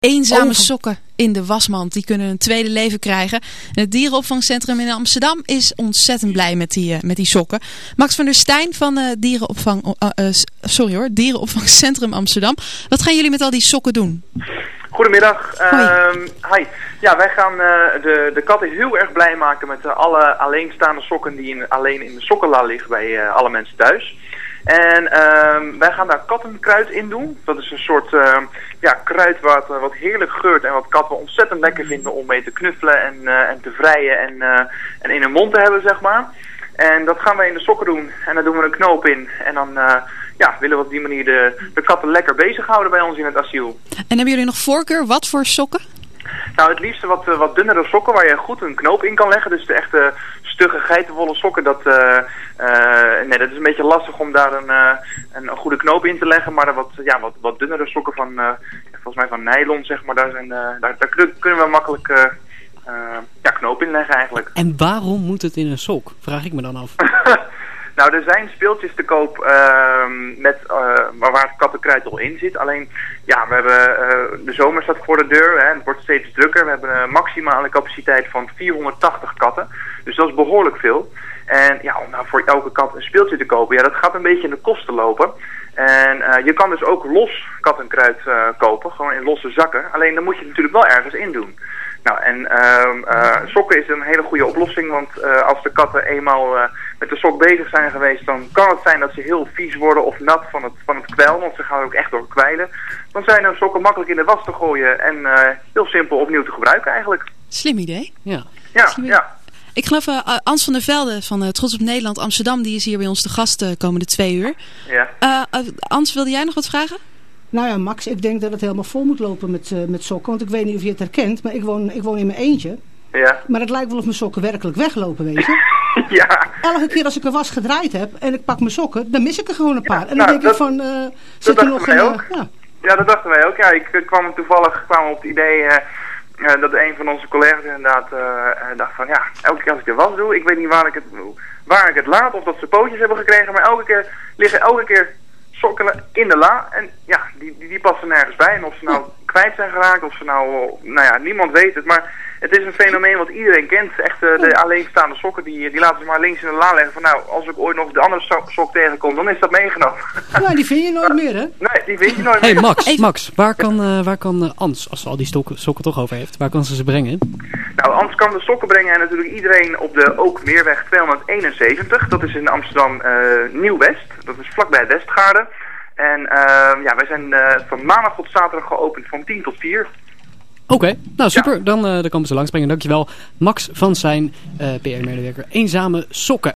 Eenzame sokken in de wasmand. Die kunnen een tweede leven krijgen. En het dierenopvangcentrum in Amsterdam is ontzettend blij met die sokken. Max van der Stijn van Dierenopvangcentrum Amsterdam. Wat gaan jullie met al die sokken doen? Goedemiddag. Hi. Ja, wij gaan de katten heel erg blij maken met alle alleenstaande sokken die alleen in de sokkenla liggen bij alle mensen thuis. En wij gaan daar kattenkruid in doen. Dat is een soort kruid wat heerlijk geurt en wat katten ontzettend lekker vinden om mee te knuffelen en te vrijen en in hun mond te hebben, zeg maar. En dat gaan wij in de sokken doen. En dan doen we een knoop in. En dan willen we op die manier de katten lekker bezighouden bij ons in het asiel. En hebben jullie nog voorkeur? Wat voor sokken? Nou, het liefste wat dunnere sokken waar je goed een knoop in kan leggen. Dus de echte stugge geitenwolle sokken, dat is een beetje lastig om daar een goede knoop in te leggen. Maar wat dunnere sokken van, volgens mij van nylon, zeg maar, daar kunnen we makkelijk knoop in leggen eigenlijk. En waarom moet het in een sok? Vraag ik me dan af. Nou, er zijn speeltjes te koop waar het kattenkruid al in zit. Alleen, ja, we hebben de zomer staat voor de deur. Hè, het wordt steeds drukker. We hebben een maximale capaciteit van 480 katten. Dus dat is behoorlijk veel. En ja, om nou voor elke kat een speeltje te kopen, ja, dat gaat een beetje in de kosten lopen. En je kan dus ook los kattenkruid kopen, gewoon in losse zakken. Alleen dan moet je het natuurlijk wel ergens in doen. Nou, en sokken is een hele goede oplossing, want als de katten eenmaal met de sok bezig zijn geweest, dan kan het zijn dat ze heel vies worden of nat van het kwijl, want ze gaan er ook echt door kwijlen. Dan zijn de sokken makkelijk in de was te gooien en heel simpel opnieuw te gebruiken eigenlijk. Slim idee. Ja. Ja. Ik geloof Ans van der Velde van Trots op Nederland Amsterdam, die is hier bij ons te gast de komende 2 uur. Ja. Ans, wilde jij nog wat vragen? Nou ja, Max, ik denk dat het helemaal vol moet lopen met sokken. Want ik weet niet of je het herkent, maar ik woon in mijn eentje. Ja. Maar het lijkt wel of mijn sokken werkelijk weglopen, weet je. Ja. Elke keer als ik een was gedraaid heb en ik pak mijn sokken, dan mis ik er gewoon een paar. Ja, en dan denk ik van, zit er nog een... Ja, dat dachten wij ook. Ja, ik kwam toevallig op het idee dat een van onze collega's inderdaad dacht van, ja, elke keer als ik de was doe, ik weet niet waar ik het laat of dat ze pootjes hebben gekregen, maar elke keer sokken in de la en ja, die passen nergens bij. En of ze nou kwijt zijn geraakt, of ze niemand weet het, maar het is een fenomeen wat iedereen kent. Echt de alleenstaande sokken, die laten ze maar links in de la leggen van nou, als ik ooit nog de andere sok tegenkom, dan is dat meegenomen. Ja, die vind je nooit meer, hè? Nee, die vind je nooit meer. Hey Max, waar kan Ans, als ze al die sokken toch over heeft, waar kan ze brengen? Nou, Ans kan de sokken brengen en natuurlijk iedereen op de Ook-Meerweg 271. Dat is in Amsterdam Nieuw-West. Dat is vlakbij Westgaarden. En wij zijn van maandag tot zaterdag geopend van 10 tot 4. Oké, nou super. Ja. Dan komen ze langsbrengen. Dankjewel. Max van zijn PR-medewerker Eenzame Sokken.